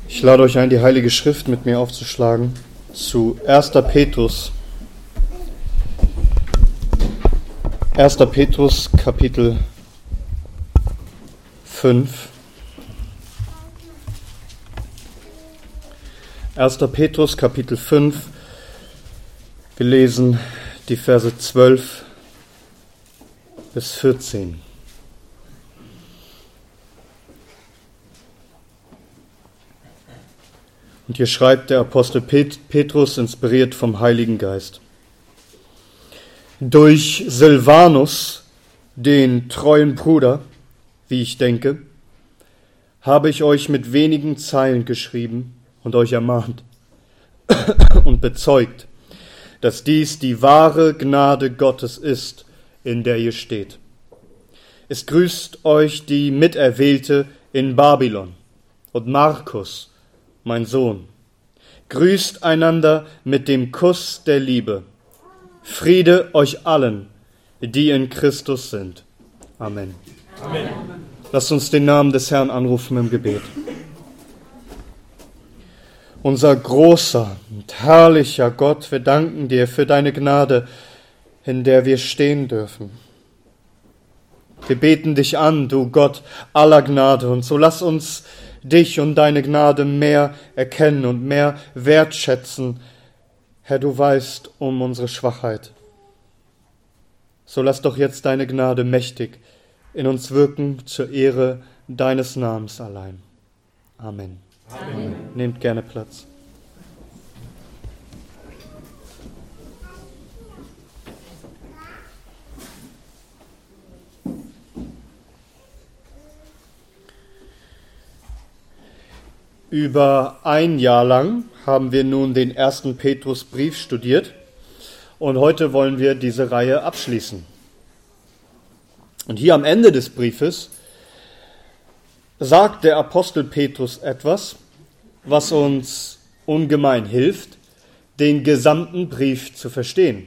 Ich lade euch ein, die Heilige Schrift mit mir aufzuschlagen zu 1. Petrus. 1. Petrus, Kapitel 5. 1. Petrus, Kapitel 5. Wir lesen die Verse 12 bis 14. Und hier schreibt der Apostel Petrus, inspiriert vom Heiligen Geist: Durch Silvanus, den treuen Bruder, wie ich denke, habe ich euch mit wenigen Zeilen geschrieben und euch ermahnt und bezeugt, dass dies die wahre Gnade Gottes ist, in der ihr steht. Es grüßt euch die Miterwählte in Babylon und Markus, mein Sohn. Grüßt einander mit dem Kuss der Liebe. Friede euch allen, die in Christus sind. Amen. Amen. Lasst uns den Namen des Herrn anrufen im Gebet. Unser großer und herrlicher Gott, wir danken dir für deine Gnade, in der wir stehen dürfen. Wir beten dich an, du Gott aller Gnade, und so lass uns dich und deine Gnade mehr erkennen und mehr wertschätzen. Herr, du weißt um unsere Schwachheit. So lass doch jetzt deine Gnade mächtig in uns wirken zur Ehre deines Namens allein. Amen. Amen. Nehmt gerne Platz. Über ein Jahr lang haben wir nun den 1. Petrusbrief studiert und heute wollen wir diese Reihe abschließen. Und hier am Ende des Briefes sagt der Apostel Petrus etwas, was uns ungemein hilft, den gesamten Brief zu verstehen.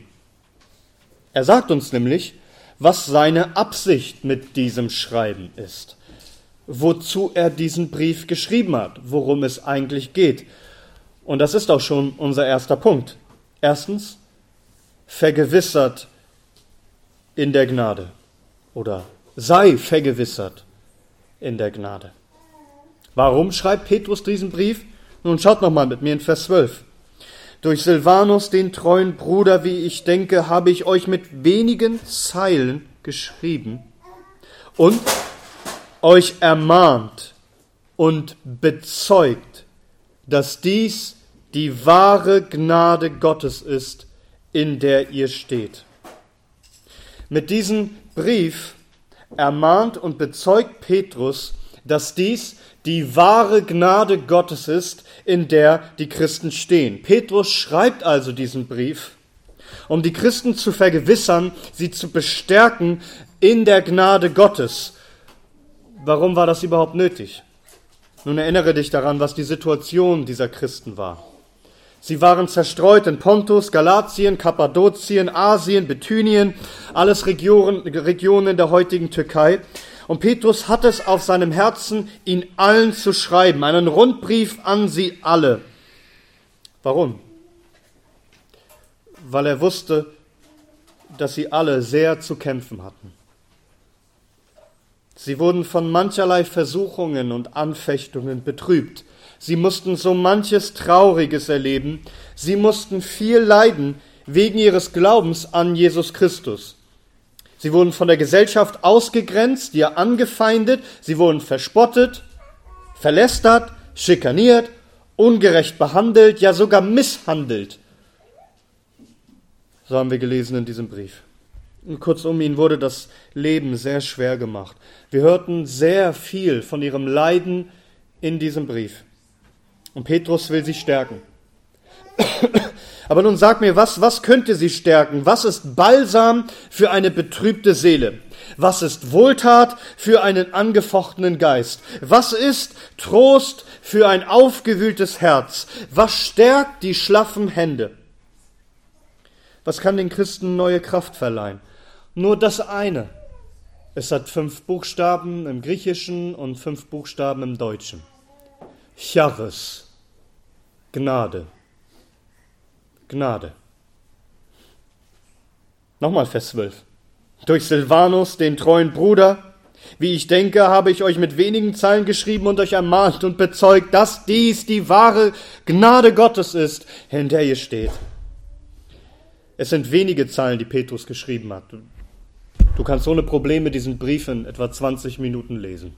Er sagt uns nämlich, was seine Absicht mit diesem Schreiben ist, wozu er diesen Brief geschrieben hat, worum es eigentlich geht. Und das ist auch schon unser erster Punkt. Erstens, vergewissert in der Gnade oder sei vergewissert in der Gnade. Warum schreibt Petrus diesen Brief? Nun schaut nochmal mit mir in Vers 12. Durch Silvanus, den treuen Bruder, wie ich denke, habe ich euch mit wenigen Zeilen geschrieben und euch ermahnt und bezeugt, dass dies die wahre Gnade Gottes ist, in der ihr steht. Mit diesem Brief ermahnt und bezeugt Petrus, dass dies die wahre Gnade Gottes ist, in der die Christen stehen. Petrus schreibt also diesen Brief, um die Christen zu vergewissern, sie zu bestärken in der Gnade Gottes. Warum war das überhaupt nötig? Nun erinnere dich daran, was die Situation dieser Christen war. Sie waren zerstreut in Pontus, Galatien, Kappadokien, Asien, Bithynien, alles Regionen der heutigen Türkei. Und Petrus hat es auf seinem Herzen, ihnen allen zu schreiben, einen Rundbrief an sie alle. Warum? Weil er wusste, dass sie alle sehr zu kämpfen hatten. Sie wurden von mancherlei Versuchungen und Anfechtungen betrübt. Sie mussten so manches Trauriges erleben. Sie mussten viel leiden wegen ihres Glaubens an Jesus Christus. Sie wurden von der Gesellschaft ausgegrenzt, ja angefeindet. Sie wurden verspottet, verlästert, schikaniert, ungerecht behandelt, ja sogar misshandelt. So haben wir gelesen in diesem Brief. Kurzum, ihnen wurde das Leben sehr schwer gemacht. Wir hörten sehr viel von ihrem Leiden in diesem Brief. Und Petrus will sie stärken. Aber nun sag mir, was könnte sie stärken? Was ist Balsam für eine betrübte Seele? Was ist Wohltat für einen angefochtenen Geist? Was ist Trost für ein aufgewühltes Herz? Was stärkt die schlaffen Hände? Was kann den Christen neue Kraft verleihen? Nur das eine. Es hat 5 Buchstaben im Griechischen und 5 Buchstaben im Deutschen. Charis, Gnade. Gnade. Nochmal Vers 12. Durch Silvanus, den treuen Bruder, wie ich denke, habe ich euch mit wenigen Zeilen geschrieben und euch ermahnt und bezeugt, dass dies die wahre Gnade Gottes ist, in der ihr steht. Es sind wenige Zeilen, die Petrus geschrieben hat. Du kannst ohne Probleme diesen Brief in etwa 20 Minuten lesen.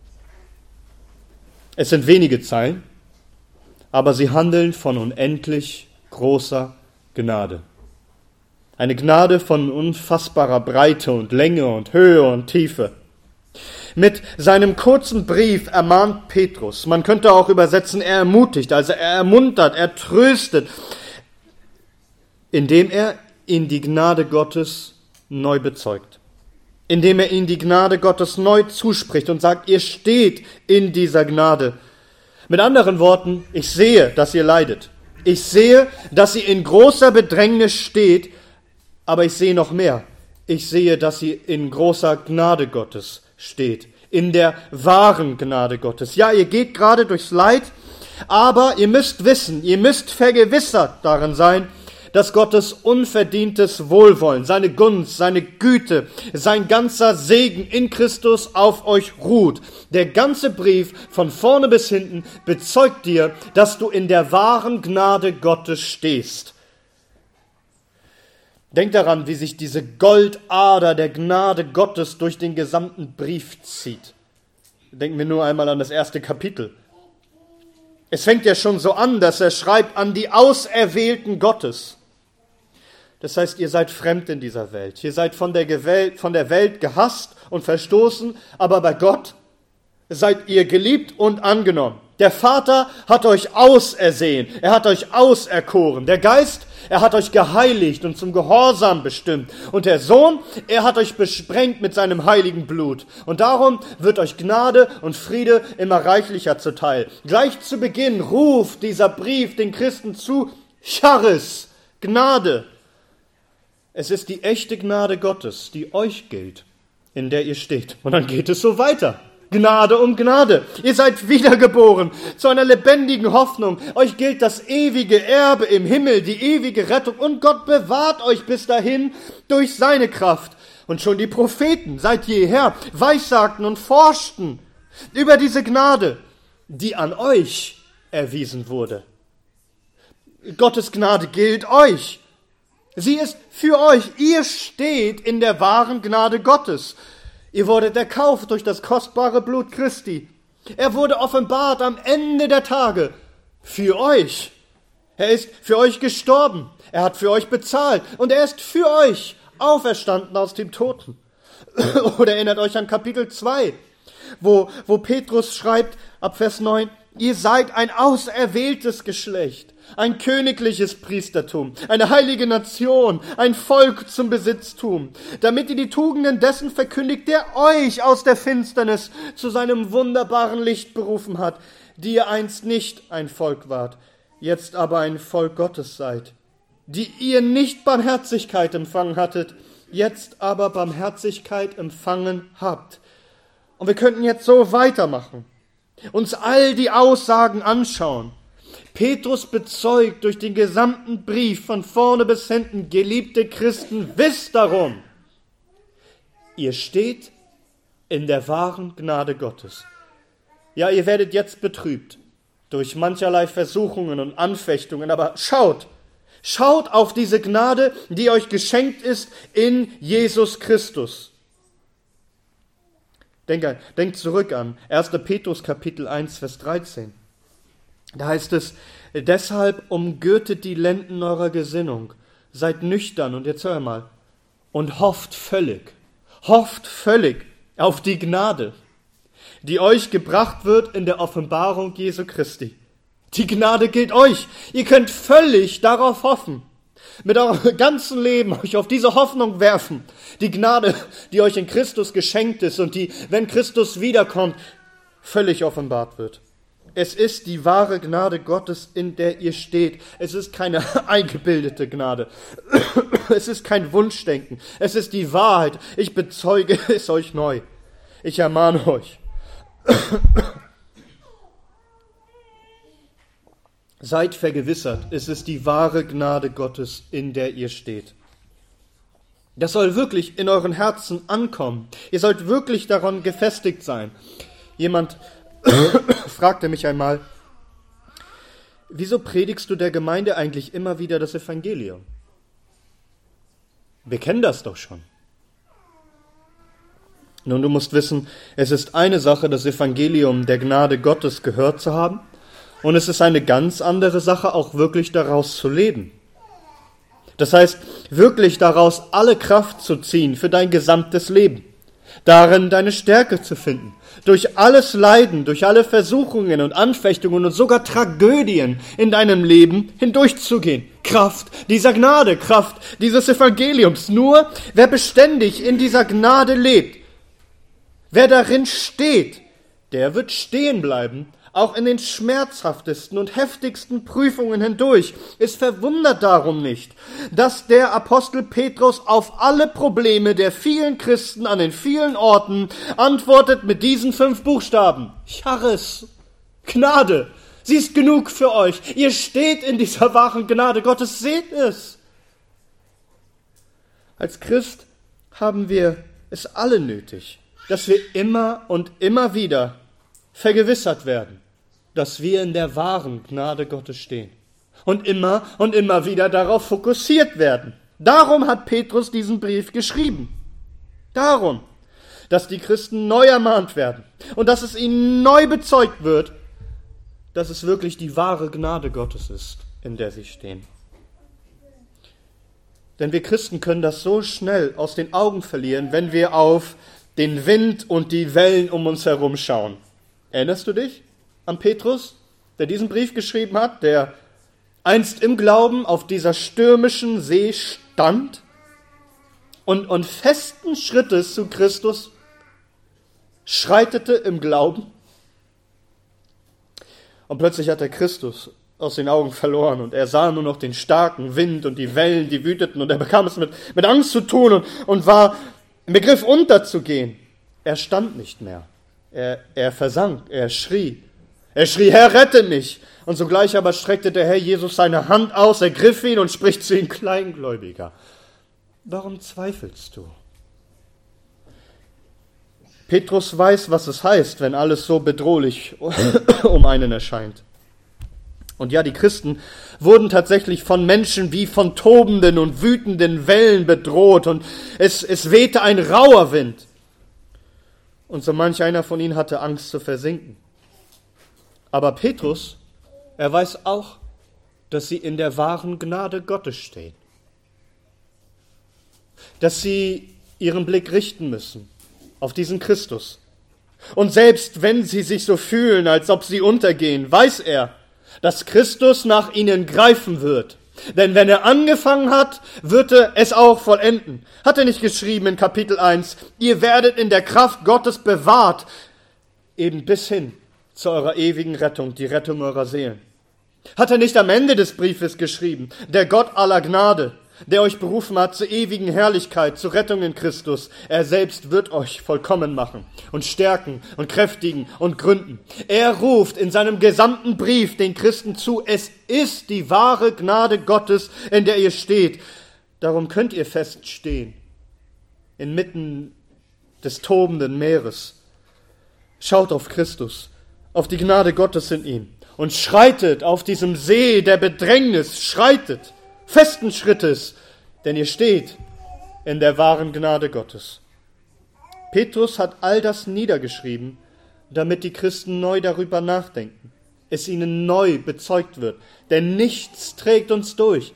Es sind wenige Zeilen, aber sie handeln von unendlich großer Gnade. Eine Gnade von unfassbarer Breite und Länge und Höhe und Tiefe. Mit seinem kurzen Brief ermahnt Petrus, man könnte auch übersetzen, er ermutigt, also er ermuntert, er tröstet, indem er ihnen die Gnade Gottes neu bezeugt. Indem er ihnen die Gnade Gottes neu zuspricht und sagt, ihr steht in dieser Gnade. Mit anderen Worten, ich sehe, dass ihr leidet. Ich sehe, dass ihr in großer Bedrängnis steht, aber ich sehe noch mehr. Ich sehe, dass ihr in großer Gnade Gottes steht. In der wahren Gnade Gottes. Ja, ihr geht gerade durchs Leid, aber ihr müsst wissen, ihr müsst vergewissert darin sein, dass Gottes unverdientes Wohlwollen, seine Gunst, seine Güte, sein ganzer Segen in Christus auf euch ruht. Der ganze Brief von vorne bis hinten bezeugt dir, dass du in der wahren Gnade Gottes stehst. Denk daran, wie sich diese Goldader der Gnade Gottes durch den gesamten Brief zieht. Denken wir nur einmal an das erste Kapitel. Es fängt ja schon so an, dass er schreibt an die Auserwählten Gottes. Das heißt, ihr seid fremd in dieser Welt. Ihr seid von der Welt gehasst und verstoßen, aber bei Gott seid ihr geliebt und angenommen. Der Vater hat euch ausersehen, er hat euch auserkoren. Der Geist, er hat euch geheiligt und zum Gehorsam bestimmt. Und der Sohn, er hat euch besprengt mit seinem heiligen Blut. Und darum wird euch Gnade und Friede immer reichlicher zuteil. Gleich zu Beginn ruft dieser Brief den Christen zu, Charis, Gnade. Es ist die echte Gnade Gottes, die euch gilt, in der ihr steht. Und dann geht es so weiter. Gnade um Gnade. Ihr seid wiedergeboren zu einer lebendigen Hoffnung. Euch gilt das ewige Erbe im Himmel, die ewige Rettung. Und Gott bewahrt euch bis dahin durch seine Kraft. Und schon die Propheten seit jeher weissagten und forschten über diese Gnade, die an euch erwiesen wurde. Gottes Gnade gilt euch. Sie ist für euch. Ihr steht in der wahren Gnade Gottes. Ihr wurdet erkauft durch das kostbare Blut Christi. Er wurde offenbart am Ende der Tage für euch. Er ist für euch gestorben. Er hat für euch bezahlt. Und er ist für euch auferstanden aus dem Toten. Oder erinnert euch an Kapitel 2, wo Petrus schreibt ab Vers 9, ihr seid ein auserwähltes Geschlecht, ein königliches Priestertum, eine heilige Nation, ein Volk zum Besitztum, damit ihr die Tugenden dessen verkündigt, der euch aus der Finsternis zu seinem wunderbaren Licht berufen hat, die ihr einst nicht ein Volk wart, jetzt aber ein Volk Gottes seid, die ihr nicht Barmherzigkeit empfangen hattet, jetzt aber Barmherzigkeit empfangen habt. Und wir könnten jetzt so weitermachen, uns all die Aussagen anschauen. Petrus bezeugt durch den gesamten Brief von vorne bis hinten, geliebte Christen, wisst darum, ihr steht in der wahren Gnade Gottes. Ja, ihr werdet jetzt betrübt durch mancherlei Versuchungen und Anfechtungen, aber schaut auf diese Gnade, die euch geschenkt ist in Jesus Christus. Denkt zurück an 1. Petrus Kapitel 1, Vers 13. Da heißt es, deshalb umgürtet die Lenden eurer Gesinnung, seid nüchtern, und jetzt hör mal, und hofft völlig auf die Gnade, die euch gebracht wird in der Offenbarung Jesu Christi. Die Gnade gilt euch, ihr könnt völlig darauf hoffen, mit eurem ganzen Leben euch auf diese Hoffnung werfen, die Gnade, die euch in Christus geschenkt ist und die, wenn Christus wiederkommt, völlig offenbart wird. Es ist die wahre Gnade Gottes, in der ihr steht. Es ist keine eingebildete Gnade. Es ist kein Wunschdenken. Es ist die Wahrheit. Ich bezeuge es euch neu. Ich ermahne euch. Seid vergewissert, es ist die wahre Gnade Gottes, in der ihr steht. Das soll wirklich in euren Herzen ankommen. Ihr sollt wirklich daran gefestigt sein. Jemand fragte mich einmal, wieso predigst du der Gemeinde eigentlich immer wieder das Evangelium? Wir kennen das doch schon. Nun, du musst wissen, es ist eine Sache, das Evangelium der Gnade Gottes gehört zu haben, und es ist eine ganz andere Sache, auch wirklich daraus zu leben. Das heißt, wirklich daraus alle Kraft zu ziehen für dein gesamtes Leben, darin deine Stärke zu finden, durch alles Leiden, durch alle Versuchungen und Anfechtungen und sogar Tragödien in deinem Leben hindurchzugehen. Kraft dieser Gnade, Kraft dieses Evangeliums. Nur wer beständig in dieser Gnade lebt, wer darin steht, der wird stehen bleiben, auch in den schmerzhaftesten und heftigsten Prüfungen hindurch. Es verwundert darum nicht, dass der Apostel Petrus auf alle Probleme der vielen Christen an den vielen Orten antwortet mit diesen 5 Buchstaben. Charis, Gnade, sie ist genug für euch. Ihr steht in dieser wahren Gnade Gottes, seht es. Als Christ haben wir es alle nötig, dass wir immer und immer wieder vergewissert werden, dass wir in der wahren Gnade Gottes stehen und immer wieder darauf fokussiert werden. Darum hat Petrus diesen Brief geschrieben. Darum, dass die Christen neu ermahnt werden und dass es ihnen neu bezeugt wird, dass es wirklich die wahre Gnade Gottes ist, in der sie stehen. Denn wir Christen können das so schnell aus den Augen verlieren, wenn wir auf den Wind und die Wellen um uns herum schauen. Erinnerst du dich an Petrus, der diesen Brief geschrieben hat, der einst im Glauben auf dieser stürmischen See stand und festen Schrittes zu Christus schreitete im Glauben? Und plötzlich hat er Christus aus den Augen verloren und er sah nur noch den starken Wind und die Wellen, die wüteten, und er bekam es mit Angst zu tun und war im Begriff unterzugehen. Er stand nicht mehr. Er versank, er schrie, Herr, rette mich! Und sogleich aber streckte der Herr Jesus seine Hand aus, ergriff ihn und spricht zu ihm: Kleingläubiger, warum zweifelst du? Petrus weiß, was es heißt, wenn alles so bedrohlich um einen erscheint. Und ja, die Christen wurden tatsächlich von Menschen wie von tobenden und wütenden Wellen bedroht, und es wehte ein rauer Wind. Und so manch einer von ihnen hatte Angst zu versinken. Aber Petrus, er weiß auch, dass sie in der wahren Gnade Gottes stehen. Dass sie ihren Blick richten müssen auf diesen Christus. Und selbst wenn sie sich so fühlen, als ob sie untergehen, weiß er, dass Christus nach ihnen greifen wird. Denn wenn er angefangen hat, wird er es auch vollenden. Hat er nicht geschrieben in Kapitel 1, ihr werdet in der Kraft Gottes bewahrt, eben bis hin zu eurer ewigen Rettung, die Rettung eurer Seelen. Hat er nicht am Ende des Briefes geschrieben, der Gott aller Gnade, der euch berufen hat zur ewigen Herrlichkeit, zur Rettung in Christus, er selbst wird euch vollkommen machen und stärken und kräftigen und gründen. Er ruft in seinem gesamten Brief den Christen zu, es ist die wahre Gnade Gottes, in der ihr steht. Darum könnt ihr feststehen, inmitten des tobenden Meeres. Schaut auf Christus, auf die Gnade Gottes in ihm und schreitet auf diesem See der Bedrängnis, schreitet festen Schrittes, denn ihr steht in der wahren Gnade Gottes. Petrus hat all das niedergeschrieben, damit die Christen neu darüber nachdenken, es ihnen neu bezeugt wird. Denn nichts trägt uns durch,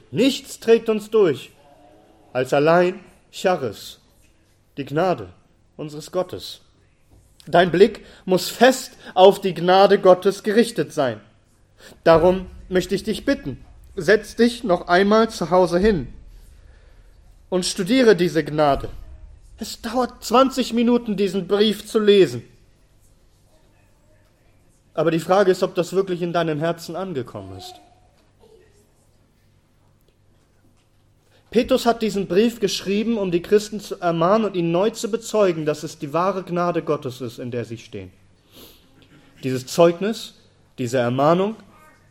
als allein Charis, die Gnade unseres Gottes. Dein Blick muss fest auf die Gnade Gottes gerichtet sein. Darum möchte ich dich bitten, setz dich noch einmal zu Hause hin und studiere diese Gnade. Es dauert 20 Minuten, diesen Brief zu lesen. Aber die Frage ist, ob das wirklich in deinem Herzen angekommen ist. Petrus hat diesen Brief geschrieben, um die Christen zu ermahnen und ihnen neu zu bezeugen, dass es die wahre Gnade Gottes ist, in der sie stehen. Dieses Zeugnis, diese Ermahnung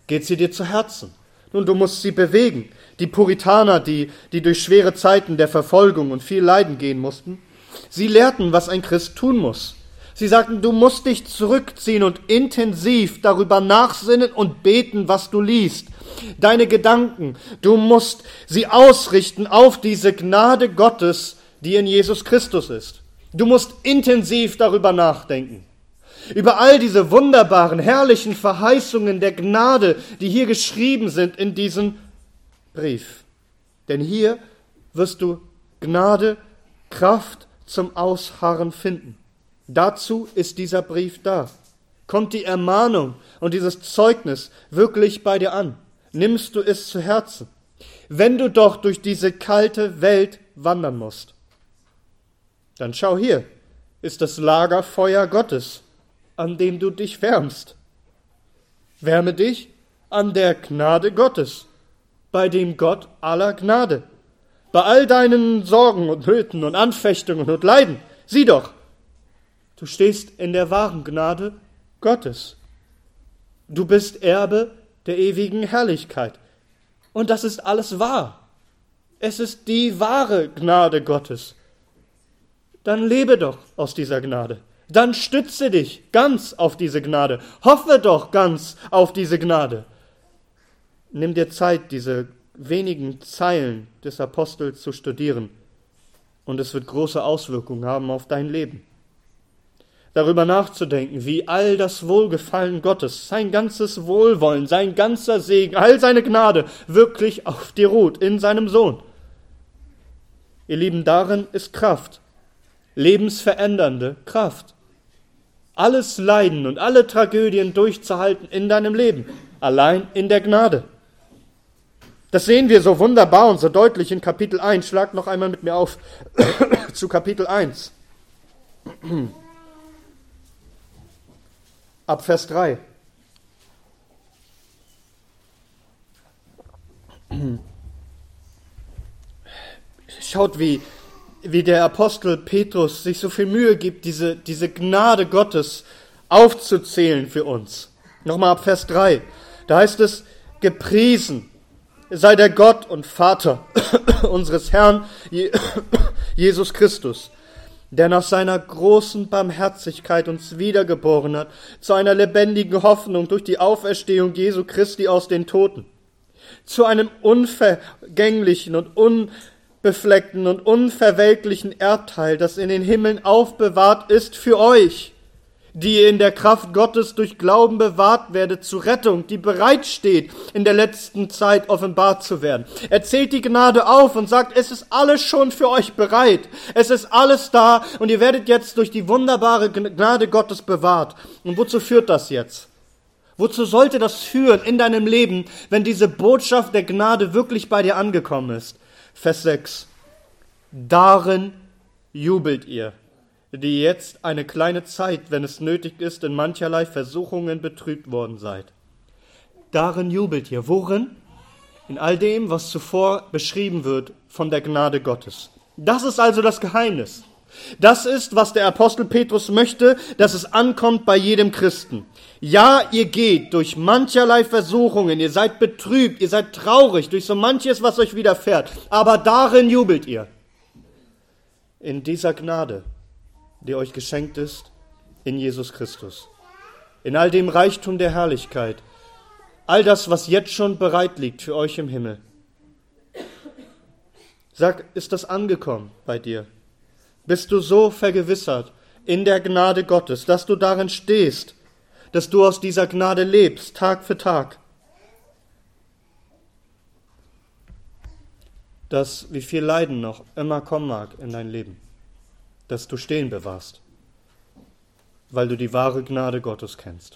geht sie dir zu Herzen. Nun, du musst sie bewegen. Die Puritaner, die durch schwere Zeiten der Verfolgung und viel Leiden gehen mussten, sie lehrten, was ein Christ tun muss. Sie sagten, du musst dich zurückziehen und intensiv darüber nachsinnen und beten, was du liest. Deine Gedanken, du musst sie ausrichten auf diese Gnade Gottes, die in Jesus Christus ist. Du musst intensiv darüber nachdenken. Über all diese wunderbaren, herrlichen Verheißungen der Gnade, die hier geschrieben sind in diesem Brief. Denn hier wirst du Gnade, Kraft zum Ausharren finden. Dazu ist dieser Brief da. Kommt die Ermahnung und dieses Zeugnis wirklich bei dir an? Nimmst du es zu Herzen? Wenn du doch durch diese kalte Welt wandern musst, dann schau hier, ist das Lagerfeuer Gottes, an dem du dich wärmst. Wärme dich an der Gnade Gottes, bei dem Gott aller Gnade. Bei all deinen Sorgen und Nöten und Anfechtungen und Leiden, sieh doch, du stehst in der wahren Gnade Gottes. Du bist Erbe der ewigen Herrlichkeit. Und das ist alles wahr. Es ist die wahre Gnade Gottes. Dann lebe doch aus dieser Gnade. Dann stütze dich ganz auf diese Gnade. Hoffe doch ganz auf diese Gnade. Nimm dir Zeit, diese wenigen Zeilen des Apostels zu studieren. Und es wird große Auswirkungen haben auf dein Leben. Darüber nachzudenken, wie all das Wohlgefallen Gottes, sein ganzes Wohlwollen, sein ganzer Segen, all seine Gnade wirklich auf dir ruht, in seinem Sohn. Ihr Lieben, darin ist Kraft, lebensverändernde Kraft. Alles Leiden und alle Tragödien durchzuhalten in deinem Leben, allein in der Gnade. Das sehen wir so wunderbar und so deutlich in Kapitel 1. Schlag noch einmal mit mir auf zu Kapitel 1. Ab Vers 3. Schaut, wie der Apostel Petrus sich so viel Mühe gibt, diese Gnade Gottes aufzuzählen für uns. Nochmal ab Vers 3. Da heißt es, gepriesen sei der Gott und Vater unseres Herrn Jesus Christus, der nach seiner großen Barmherzigkeit uns wiedergeboren hat, zu einer lebendigen Hoffnung durch die Auferstehung Jesu Christi aus den Toten, zu einem unvergänglichen und unbefleckten und unverwelklichen Erbteil, das in den Himmeln aufbewahrt ist für euch, die ihr in der Kraft Gottes durch Glauben bewahrt werdet zur Rettung, die bereitsteht, in der letzten Zeit offenbart zu werden. Er zählt die Gnade auf und sagt, es ist alles schon für euch bereit. Es ist alles da und ihr werdet jetzt durch die wunderbare Gnade Gottes bewahrt. Und wozu führt das jetzt? Wozu sollte das führen in deinem Leben, wenn diese Botschaft der Gnade wirklich bei dir angekommen ist? Vers 6. Darin jubelt ihr, die jetzt eine kleine Zeit, wenn es nötig ist, in mancherlei Versuchungen betrübt worden seid. Darin jubelt ihr. Worin? In all dem, was zuvor beschrieben wird von der Gnade Gottes. Das ist also das Geheimnis. Das ist, was der Apostel Petrus möchte, dass es ankommt bei jedem Christen. Ja, ihr geht durch mancherlei Versuchungen, ihr seid betrübt, ihr seid traurig durch so manches, was euch widerfährt, aber darin jubelt ihr. In dieser Gnade, die euch geschenkt ist in Jesus Christus. In all dem Reichtum der Herrlichkeit, all das, was jetzt schon bereit liegt für euch im Himmel. Sag, ist das angekommen bei dir? Bist du so vergewissert in der Gnade Gottes, dass du darin stehst, dass du aus dieser Gnade lebst, Tag für Tag? Dass, wie viel Leiden noch immer kommen mag in dein Leben, dass du stehen bewahrst, weil du die wahre Gnade Gottes kennst.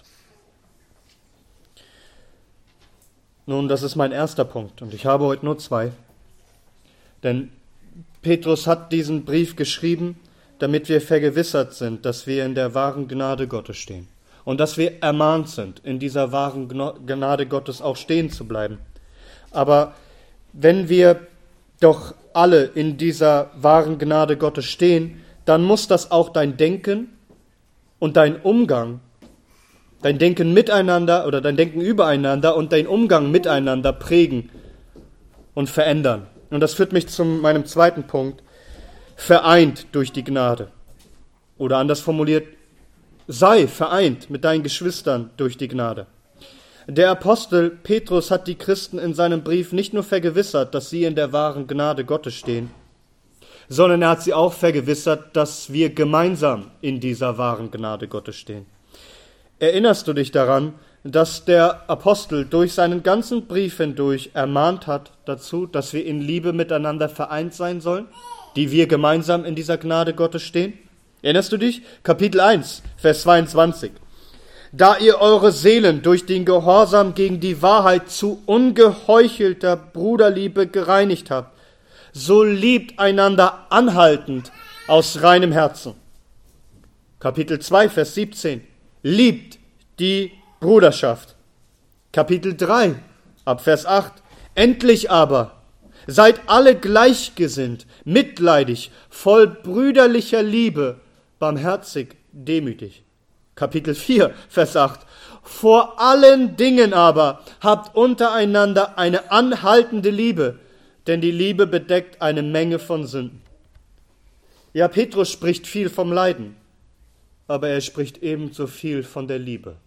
Nun, das ist mein erster Punkt und ich habe heute nur 2. Denn Petrus hat diesen Brief geschrieben, damit wir vergewissert sind, dass wir in der wahren Gnade Gottes stehen und dass wir ermahnt sind, in dieser wahren Gnade Gottes auch stehen zu bleiben. Aber wenn wir doch alle in dieser wahren Gnade Gottes stehen, dann muss das auch dein Denken und dein Umgang dein Denken miteinander oder dein Denken übereinander und dein Umgang miteinander prägen und verändern. Und das führt mich zu meinem zweiten Punkt. Vereint durch die Gnade. Oder anders formuliert, sei vereint mit deinen Geschwistern durch die Gnade. Der Apostel Petrus hat die Christen in seinem Brief nicht nur vergewissert, dass sie in der wahren Gnade Gottes stehen, sondern er hat sie auch vergewissert, dass wir gemeinsam in dieser wahren Gnade Gottes stehen. Erinnerst du dich daran, dass der Apostel durch seinen ganzen Brief hindurch ermahnt hat dazu, dass wir in Liebe miteinander vereint sein sollen, die wir gemeinsam in dieser Gnade Gottes stehen? Erinnerst du dich? Kapitel 1, Vers 22. Da ihr eure Seelen durch den Gehorsam gegen die Wahrheit zu ungeheuchelter Bruderliebe gereinigt habt, so liebt einander anhaltend aus reinem Herzen. Kapitel 2, Vers 17. Liebt die Bruderschaft. Kapitel 3, ab Vers 8. Endlich aber, seid alle gleichgesinnt, mitleidig, voll brüderlicher Liebe, barmherzig, demütig. Kapitel 4, Vers 8. Vor allen Dingen aber habt untereinander eine anhaltende Liebe, denn die Liebe bedeckt eine Menge von Sünden. Ja, Petrus spricht viel vom Leiden, aber er spricht ebenso viel von der Liebe.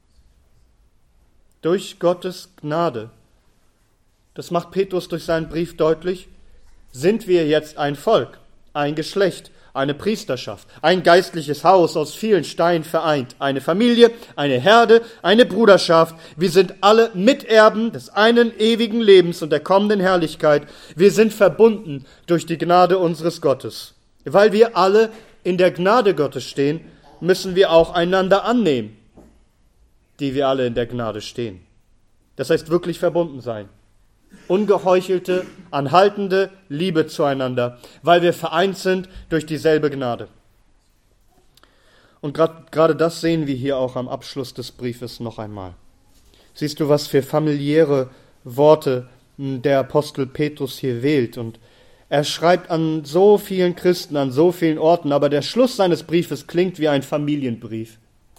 Durch Gottes Gnade, das macht Petrus durch seinen Brief deutlich, sind wir jetzt ein Volk, ein Geschlecht, eine Priesterschaft, ein geistliches Haus aus vielen Steinen vereint, eine Familie, eine Herde, eine Bruderschaft. Wir sind alle Miterben des einen ewigen Lebens und der kommenden Herrlichkeit. Wir sind verbunden durch die Gnade unseres Gottes. Weil wir alle in der Gnade Gottes stehen, müssen wir auch einander annehmen, die wir alle in der Gnade stehen. Das heißt wirklich verbunden sein. Ungeheuchelte, anhaltende Liebe zueinander, weil wir vereint sind durch dieselbe Gnade. Und gerade das sehen wir hier auch am Abschluss des Briefes noch einmal. Siehst du, was für familiäre Worte der Apostel Petrus hier wählt? Und er schreibt an so vielen Christen, an so vielen Orten, aber der Schluss seines Briefes klingt wie ein Familienbrief.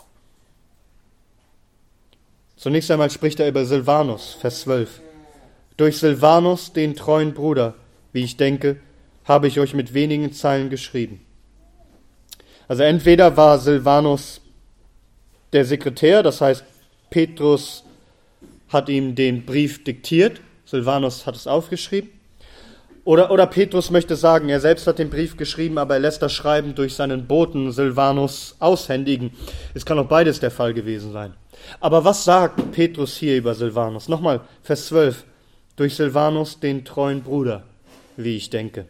Zunächst einmal spricht er über Silvanus, Vers 12. Durch Silvanus, den treuen Bruder, wie ich denke, habe ich euch mit wenigen Zeilen geschrieben. Also entweder war Silvanus der Sekretär, das heißt, Petrus hat ihm den Brief diktiert, Silvanus hat es aufgeschrieben, oder Petrus möchte sagen, er selbst hat den Brief geschrieben, aber er lässt das Schreiben durch seinen Boten Silvanus aushändigen. Es kann auch beides der Fall gewesen sein. Aber was sagt Petrus hier über Silvanus? Nochmal, Vers 12. Durch Silvanus, den treuen Bruder, wie ich denke.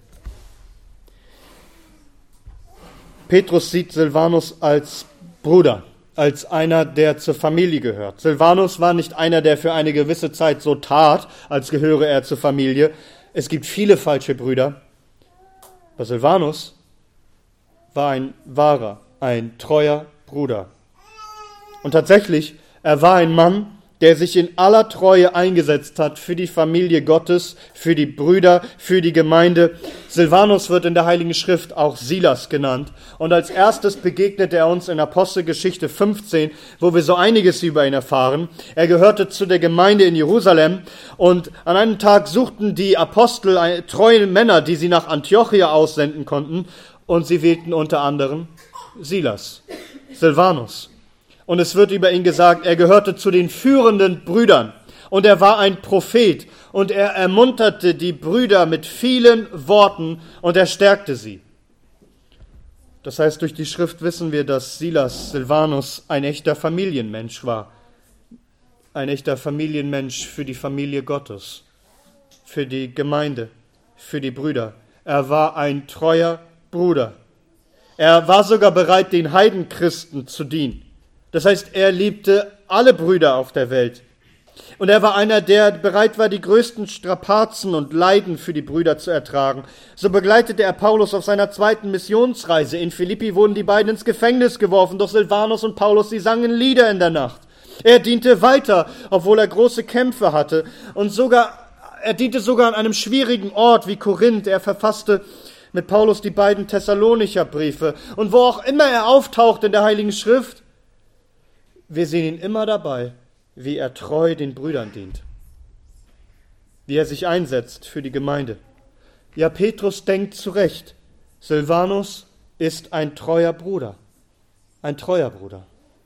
Petrus sieht Silvanus als Bruder, als einer, der zur Familie gehört. Silvanus war nicht einer, der für eine gewisse Zeit so tat, als gehöre er zur Familie. Es gibt viele falsche Brüder. Aber Silvanus war ein wahrer, ein treuer Bruder. Und tatsächlich, er war ein Mann, der sich in aller Treue eingesetzt hat für die Familie Gottes, für die Brüder, für die Gemeinde. Silvanus wird in der Heiligen Schrift auch Silas genannt. Und als erstes begegnet er uns in Apostelgeschichte 15, wo wir so einiges über ihn erfahren. Er gehörte zu der Gemeinde in Jerusalem und an einem Tag suchten die Apostel treue Männer, die sie nach Antiochia aussenden konnten, und sie wählten unter anderem Silas, Silvanus. Und es wird über ihn gesagt, er gehörte zu den führenden Brüdern und er war ein Prophet und er ermunterte die Brüder mit vielen Worten und er stärkte sie. Das heißt, durch die Schrift wissen wir, dass Silvanus ein echter Familienmensch war. Ein echter Familienmensch für die Familie Gottes, für die Gemeinde, für die Brüder. Er war ein treuer Bruder. Er war sogar bereit, den Heidenchristen zu dienen. Das heißt, er liebte alle Brüder auf der Welt. Und er war einer, der bereit war, die größten Strapazen und Leiden für die Brüder zu ertragen. So begleitete er Paulus auf seiner zweiten Missionsreise. In Philippi wurden die beiden ins Gefängnis geworfen, doch Silvanus und Paulus, sie sangen Lieder in der Nacht. Er diente weiter, obwohl er große Kämpfe hatte. Und er diente sogar an einem schwierigen Ort wie Korinth. Er verfasste mit Paulus die beiden Thessalonicher Briefe. Und wo auch immer er auftaucht in der Heiligen Schrift, Wir sehen ihn immer dabei, wie er treu den Brüdern dient, wie er sich einsetzt für die Gemeinde. Ja, Petrus denkt zu Recht, Silvanus ist ein treuer Bruder, ein treuer Bruder.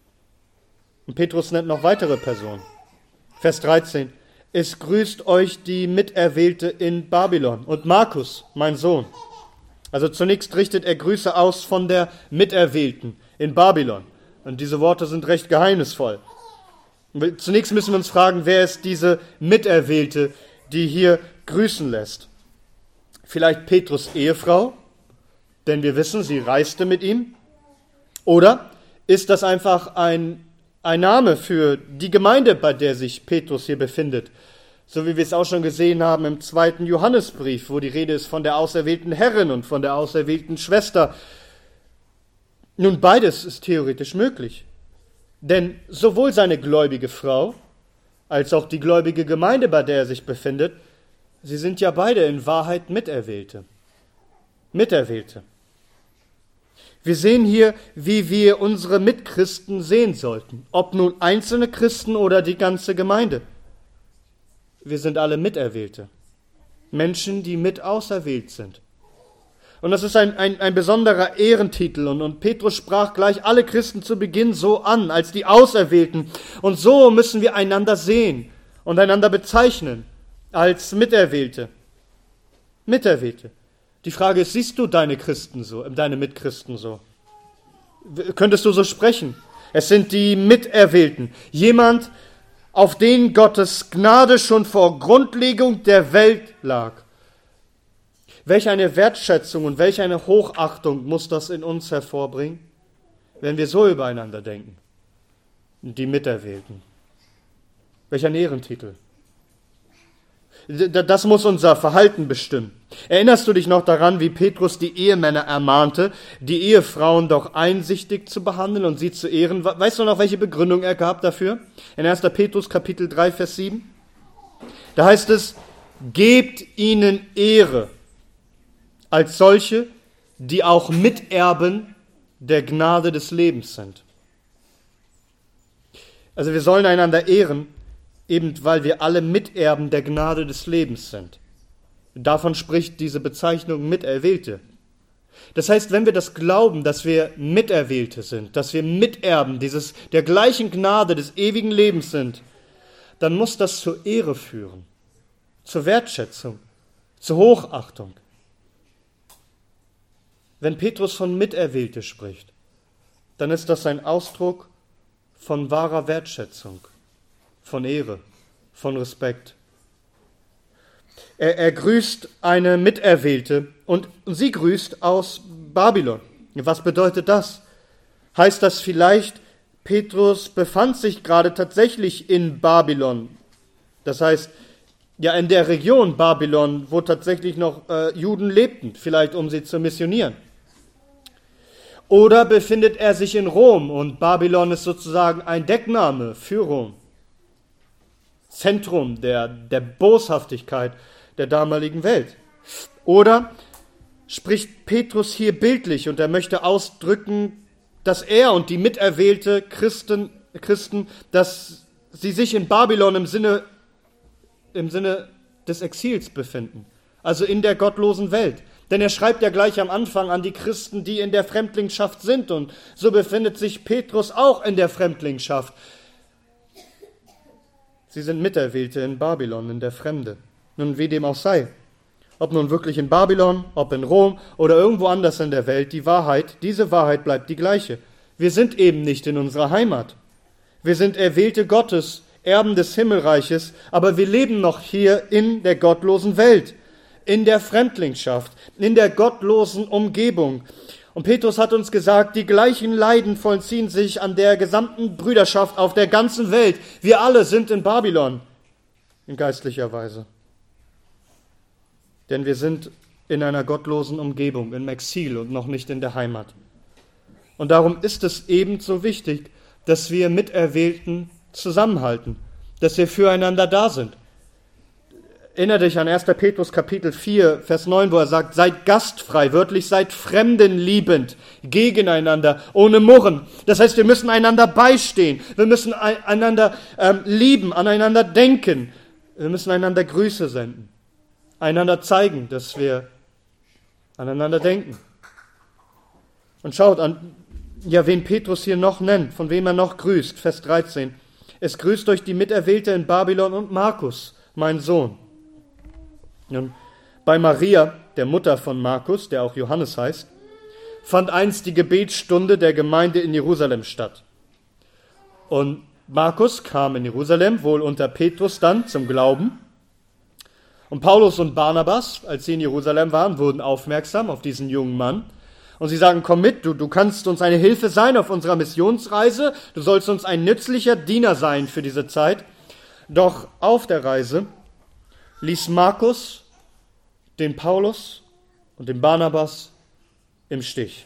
Und Petrus nennt noch weitere Personen. Vers 13, es grüßt euch die Miterwählte in Babylon und Markus, mein Sohn. Also zunächst richtet er Grüße aus von der Miterwählten in Babylon. Und diese Worte sind recht geheimnisvoll. Zunächst müssen wir uns fragen, wer ist diese Miterwählte, die hier grüßen lässt? Vielleicht Petrus' Ehefrau, denn wir wissen, sie reiste mit ihm. Oder ist das einfach ein Name für die Gemeinde, bei der sich Petrus hier befindet? So wie wir es auch schon gesehen haben im 2. Johannesbrief, wo die Rede ist von der auserwählten Herrin und von der auserwählten Schwester. Nun, beides ist theoretisch möglich. Denn sowohl seine gläubige Frau als auch die gläubige Gemeinde, bei der er sich befindet, sie sind ja beide in Wahrheit Miterwählte. Miterwählte. Wir sehen hier, wie wir unsere Mitchristen sehen sollten, ob nun einzelne Christen oder die ganze Gemeinde. Wir sind alle Miterwählte, Menschen, die mit auserwählt sind. Und das ist ein besonderer Ehrentitel. Und Petrus sprach gleich alle Christen zu Beginn so an, als die Auserwählten. Und so müssen wir einander sehen und einander bezeichnen als Miterwählte. Miterwählte. Die Frage ist, siehst du deine Christen so, deine Mitchristen so? Könntest du so sprechen? Es sind die Miterwählten. Jemand, auf den Gottes Gnade schon vor Grundlegung der Welt lag. Welch eine Wertschätzung und welch eine Hochachtung muss das in uns hervorbringen, wenn wir so übereinander denken. Die Miterwählten. Welch ein Ehrentitel. Das muss unser Verhalten bestimmen. Erinnerst du dich noch daran, wie Petrus die Ehemänner ermahnte, die Ehefrauen doch einsichtig zu behandeln und sie zu ehren? Weißt du noch, welche Begründung er gab dafür? In 1. Petrus Kapitel 3, Vers 7. Da heißt es, gebt ihnen Ehre als solche, die auch Miterben der Gnade des Lebens sind. Also wir sollen einander ehren, eben weil wir alle Miterben der Gnade des Lebens sind. Davon spricht diese Bezeichnung Miterwählte. Das heißt, wenn wir das glauben, dass wir Miterwählte sind, dass wir Miterben der gleichen Gnade des ewigen Lebens sind, dann muss das zur Ehre führen, zur Wertschätzung, zur Hochachtung. Wenn Petrus von Miterwählte spricht, dann ist das ein Ausdruck von wahrer Wertschätzung, von Ehre, von Respekt. Er grüßt eine Miterwählte und sie grüßt aus Babylon. Was bedeutet das? Heißt das vielleicht, Petrus befand sich gerade tatsächlich in Babylon? Das heißt, ja, in der Region Babylon, wo tatsächlich noch Juden lebten, vielleicht um sie zu missionieren. Oder befindet er sich in Rom und Babylon ist sozusagen ein Deckname für Rom? Zentrum der Boshaftigkeit der damaligen Welt. Oder spricht Petrus hier bildlich und er möchte ausdrücken, dass er und die miterwählte Christen, dass sie sich in Babylon im Sinne des Exils befinden, also in der gottlosen Welt. Denn er schreibt ja gleich am Anfang an die Christen, die in der Fremdlingschaft sind. Und so befindet sich Petrus auch in der Fremdlingschaft. Sie sind Miterwählte in Babylon, in der Fremde. Nun, wie dem auch sei. Ob nun wirklich in Babylon, ob in Rom oder irgendwo anders in der Welt, diese Wahrheit bleibt die gleiche. Wir sind eben nicht in unserer Heimat. Wir sind Erwählte Gottes, Erben des Himmelreiches, aber wir leben noch hier in der gottlosen Welt. In der Fremdlingschaft, in der gottlosen Umgebung. Und Petrus hat uns gesagt, die gleichen Leiden vollziehen sich an der gesamten Brüderschaft auf der ganzen Welt. Wir alle sind in Babylon, in geistlicher Weise. Denn wir sind in einer gottlosen Umgebung, im Exil und noch nicht in der Heimat. Und darum ist es ebenso wichtig, dass wir Miterwählten zusammenhalten, dass wir füreinander da sind. Erinnere dich an 1. Petrus Kapitel 4, Vers 9, wo er sagt, seid gastfrei, wörtlich seid fremdenliebend, gegeneinander, ohne Murren. Das heißt, wir müssen einander beistehen, wir müssen einander lieben, aneinander denken, wir müssen einander Grüße senden, einander zeigen, dass wir aneinander denken. Und schaut an, ja, wen Petrus hier noch nennt, von wem er noch grüßt, Vers 13. Es grüßt euch die Miterwählte in Babylon und Markus, mein Sohn. Nun, bei Maria, der Mutter von Markus, der auch Johannes heißt, fand einst die Gebetsstunde der Gemeinde in Jerusalem statt. Und Markus kam in Jerusalem, wohl unter Petrus dann, zum Glauben. Und Paulus und Barnabas, als sie in Jerusalem waren, wurden aufmerksam auf diesen jungen Mann. Und sie sagen, komm mit, du kannst uns eine Hilfe sein auf unserer Missionsreise, du sollst uns ein nützlicher Diener sein für diese Zeit. Doch auf der Reise ließ Markus den Paulus und den Barnabas im Stich.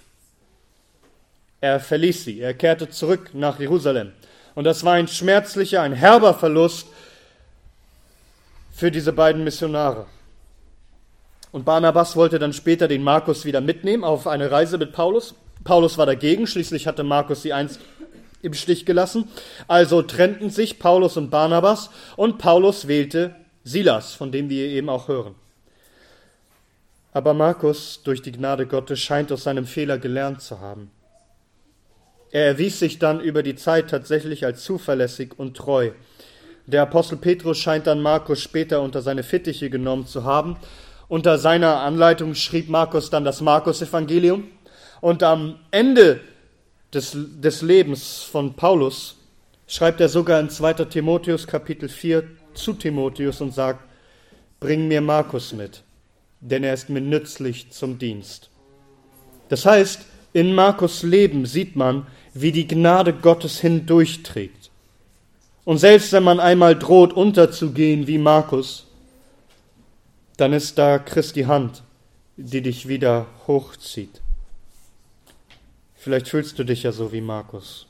Er verließ sie, er kehrte zurück nach Jerusalem. Und das war ein schmerzlicher, ein herber Verlust für diese beiden Missionare. Und Barnabas wollte dann später den Markus wieder mitnehmen auf eine Reise mit Paulus. Paulus war dagegen, schließlich hatte Markus sie einst im Stich gelassen. Also trennten sich Paulus und Barnabas und Paulus wählte Silas, von dem wir eben auch hören. Aber Markus, durch die Gnade Gottes, scheint aus seinem Fehler gelernt zu haben. Er erwies sich dann über die Zeit tatsächlich als zuverlässig und treu. Der Apostel Petrus scheint dann Markus später unter seine Fittiche genommen zu haben. Unter seiner Anleitung schrieb Markus dann das Markus-Evangelium. Und am Ende des Lebens von Paulus schreibt er sogar in 2. Timotheus Kapitel 4 zu Timotheus und sagt, bring mir Markus mit, denn er ist mir nützlich zum Dienst. Das heißt, in Markus' Leben sieht man, wie die Gnade Gottes hindurchträgt. Und selbst wenn man einmal droht, unterzugehen wie Markus, dann ist da Christi Hand, die dich wieder hochzieht. Vielleicht fühlst du dich ja so wie Markus.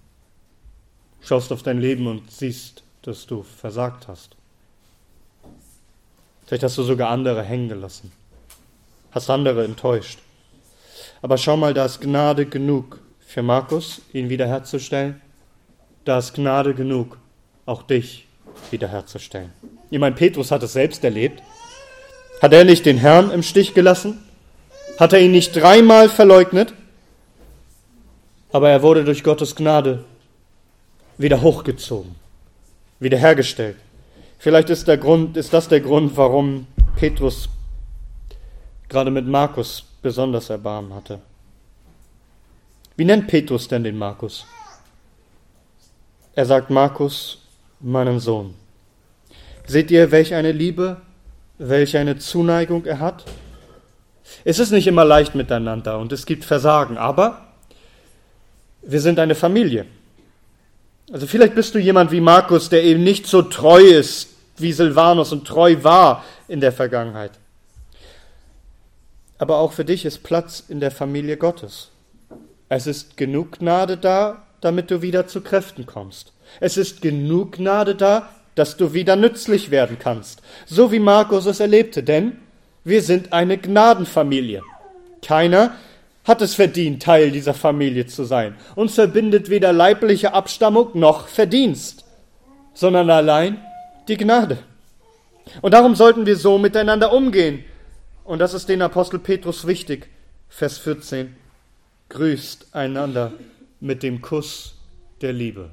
Schaust auf dein Leben und siehst, dass du versagt hast. Vielleicht hast du sogar andere hängen gelassen, hast andere enttäuscht. Aber schau mal, da ist Gnade genug für Markus, ihn wiederherzustellen. Da ist Gnade genug, auch dich wiederherzustellen. Ich meine, Petrus hat es selbst erlebt. Hat er nicht den Herrn im Stich gelassen? Hat er ihn nicht 3-mal verleugnet? Aber er wurde durch Gottes Gnade wieder hochgezogen, wiederhergestellt. Vielleicht ist das der Grund, warum Petrus gerade mit Markus besonders Erbarmen hatte. Wie nennt Petrus denn den Markus? Er sagt Markus, meinen Sohn. Seht ihr, welch eine Liebe, welch eine Zuneigung er hat? Es ist nicht immer leicht miteinander und es gibt Versagen, aber wir sind eine Familie. Also vielleicht bist du jemand wie Markus, der eben nicht so treu ist, wie Silvanus und treu war in der Vergangenheit. Aber auch für dich ist Platz in der Familie Gottes. Es ist genug Gnade da, damit du wieder zu Kräften kommst. Es ist genug Gnade da, dass du wieder nützlich werden kannst, so wie Markus es erlebte, denn wir sind eine Gnadenfamilie. Keiner hat es verdient, Teil dieser Familie zu sein. Uns verbindet weder leibliche Abstammung noch Verdienst, sondern allein die Gnade. Und darum sollten wir so miteinander umgehen. Und das ist den Apostel Petrus wichtig. Vers 14. Grüßt einander mit dem Kuss der Liebe.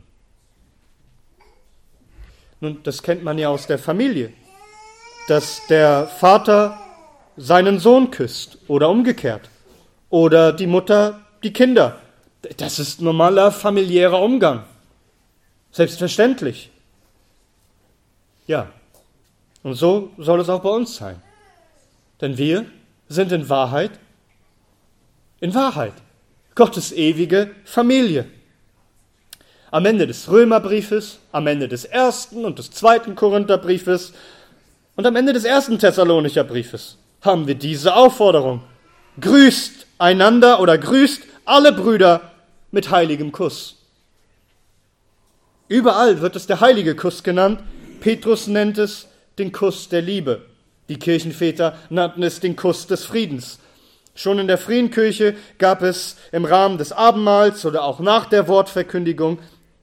Nun, das kennt man ja aus der Familie, dass der Vater seinen Sohn küsst oder umgekehrt. Oder die Mutter die Kinder. Das ist normaler familiärer Umgang. Selbstverständlich. Ja, und so soll es auch bei uns sein. Denn wir sind in Wahrheit, Gottes ewige Familie. Am Ende des Römerbriefes, am Ende des 1. und des 2. Korintherbriefes und am Ende des 1. Thessalonicher Briefes haben wir diese Aufforderung. Grüßt einander oder grüßt alle Brüder mit heiligem Kuss. Überall wird es der heilige Kuss genannt. Petrus nennt es den Kuss der Liebe. Die Kirchenväter nannten es den Kuss des Friedens. Schon in der frühen Kirche gab es im Rahmen des Abendmahls oder auch nach der Wortverkündigung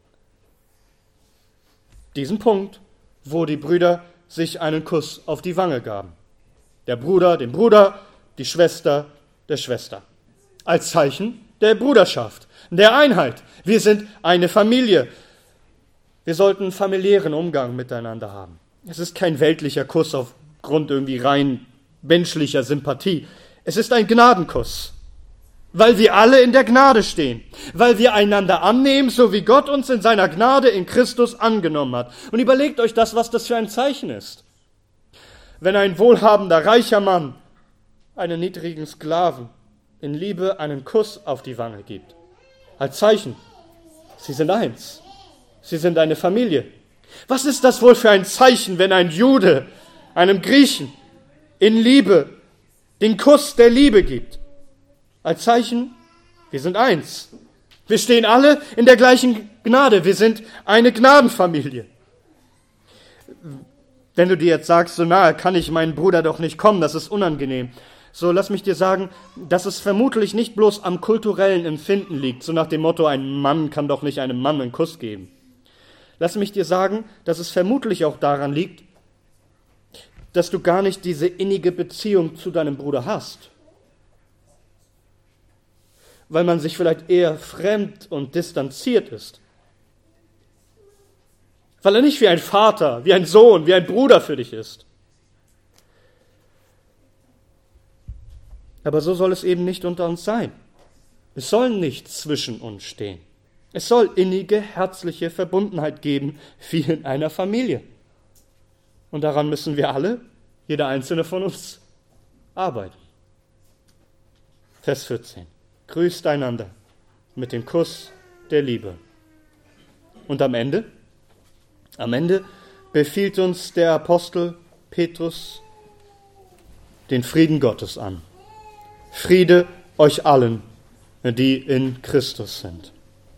diesen Punkt, wo die Brüder sich einen Kuss auf die Wange gaben. Der Bruder dem Bruder, die Schwester der Schwester. Als Zeichen der Bruderschaft, der Einheit. Wir sind eine Familie. Wir sollten einen familiären Umgang miteinander haben. Es ist kein weltlicher Kuss aufgrund irgendwie rein menschlicher Sympathie. Es ist ein Gnadenkuss, weil wir alle in der Gnade stehen, weil wir einander annehmen, so wie Gott uns in seiner Gnade in Christus angenommen hat. Und überlegt euch das, was das für ein Zeichen ist. Wenn ein wohlhabender, reicher Mann einen niedrigen Sklaven in Liebe einen Kuss auf die Wange gibt, als Zeichen, sie sind eins, sie sind eine Familie. Was ist das wohl für ein Zeichen, wenn ein Jude einem Griechen in Liebe den Kuss der Liebe gibt? Als Zeichen, wir sind eins. Wir stehen alle in der gleichen Gnade. Wir sind eine Gnadenfamilie. Wenn du dir jetzt sagst, so nahe kann ich meinen Bruder doch nicht kommen, das ist unangenehm. So, lass mich dir sagen, dass es vermutlich nicht bloß am kulturellen Empfinden liegt, so nach dem Motto, ein Mann kann doch nicht einem Mann einen Kuss geben. Lass mich dir sagen, dass es vermutlich auch daran liegt, dass du gar nicht diese innige Beziehung zu deinem Bruder hast. Weil man sich vielleicht eher fremd und distanziert ist. Weil er nicht wie ein Vater, wie ein Sohn, wie ein Bruder für dich ist. Aber so soll es eben nicht unter uns sein. Es soll nicht zwischen uns stehen. Es soll innige, herzliche Verbundenheit geben, wie in einer Familie. Und daran müssen wir alle, jeder einzelne von uns, arbeiten. Vers 14. Grüßt einander mit dem Kuss der Liebe. Und am Ende befiehlt uns der Apostel Petrus den Frieden Gottes an. Friede euch allen, die in Christus sind.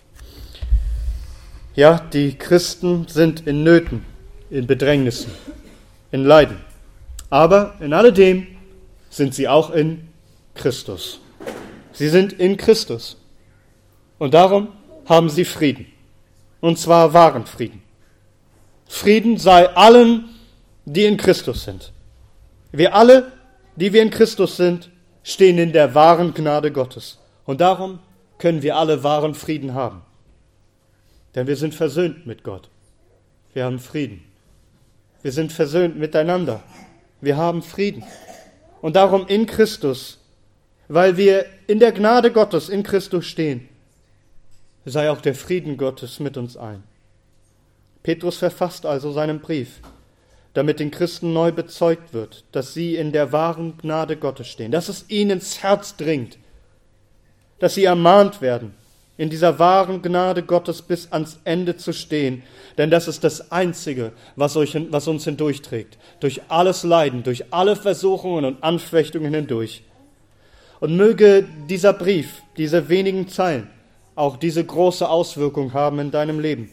Ja, die Christen sind in Nöten, in Bedrängnissen, in Leiden. Aber in alledem sind sie auch in Christus. Sie sind in Christus. Und darum haben sie Frieden. Und zwar wahren Frieden. Frieden sei allen, die in Christus sind. Wir alle, die wir in Christus sind, stehen in der wahren Gnade Gottes. Und darum können wir alle wahren Frieden haben. Denn wir sind versöhnt mit Gott. Wir haben Frieden. Wir sind versöhnt miteinander. Wir haben Frieden. Und darum in Christus, weil wir in der Gnade Gottes in Christus stehen, sei auch der Frieden Gottes mit uns ein. Petrus verfasst also seinen Brief, damit den Christen neu bezeugt wird, dass sie in der wahren Gnade Gottes stehen, dass es ihnen ins Herz dringt, dass sie ermahnt werden, in dieser wahren Gnade Gottes bis ans Ende zu stehen, denn das ist das Einzige, was uns hindurchträgt, durch alles Leiden, durch alle Versuchungen und Anfechtungen hindurch. Und möge dieser Brief, diese wenigen Zeilen, auch diese große Auswirkung haben in deinem Leben,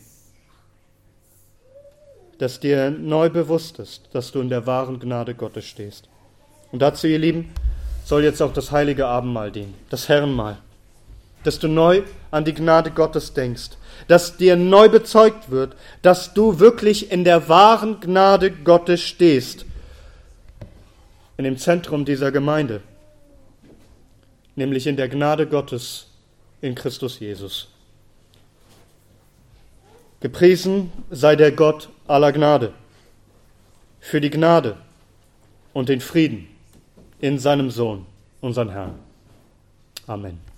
dass dir neu bewusst ist, dass du in der wahren Gnade Gottes stehst. Und dazu, ihr Lieben, soll jetzt auch das heilige Abendmahl dienen, das Herrenmahl, dass du neu an die Gnade Gottes denkst, dass dir neu bezeugt wird, dass du wirklich in der wahren Gnade Gottes stehst, in dem Zentrum dieser Gemeinde, nämlich in der Gnade Gottes in Christus Jesus. Gepriesen sei der Gott aller Gnade, für die Gnade und den Frieden in seinem Sohn, unseren Herrn. Amen.